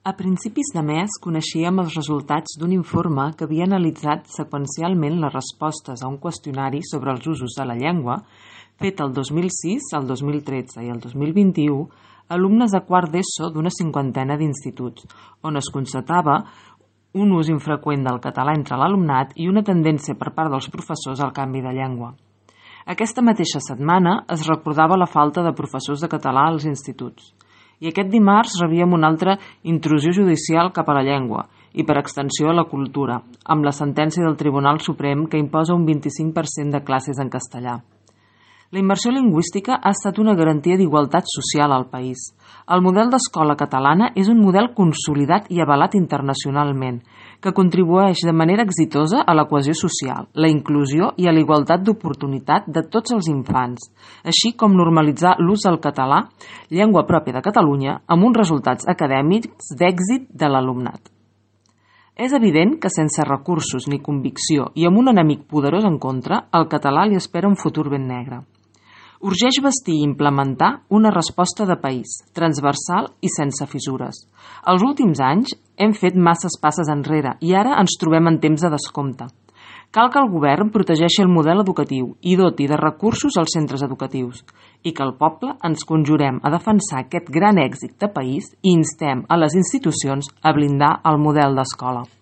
A principis de mes coneixíem els resultats d'un informe que havia analitzat seqüencialment les respostes a un qüestionari sobre els usos de la llengua fet el 2006, el 2013 i el 2021 a alumnes de quart d'ESO d'una cinquantena d'instituts, on es constatava un ús infreqüent del català entre l'alumnat i una tendència per part dels professors al canvi de llengua. Aquesta mateixa setmana es recordava la falta de professors de català als instituts. I aquest dimarts rebíem una altra intrusió judicial cap a la llengua i, per extensió, a la cultura, amb la sentència del Tribunal Suprem que imposa un 25% de classes en castellà. La immersió lingüística ha estat una garantia d'igualtat social al país. El model d'escola catalana és un model consolidat i avalat internacionalment, que contribueix de manera exitosa a la cohesió social, la inclusió i a la igualtat d'oportunitat de tots els infants, així com normalitzar l'ús del català, llengua pròpia de Catalunya, amb uns resultats acadèmics d'èxit de l'alumnat. És evident que sense recursos ni convicció i amb un enemic poderós en contra, al català li espera un futur ben negre. Urgeix bastir i implementar una resposta de país, transversal i sense fissures. Els últims anys hem fet masses passes enrere i ara ens trobem en temps de descompte. Cal que el govern protegeixi el model educatiu i doti de recursos als centres educatius i que el poble ens conjurem a defensar aquest gran èxit de país i instem a les institucions a blindar el model d'escola.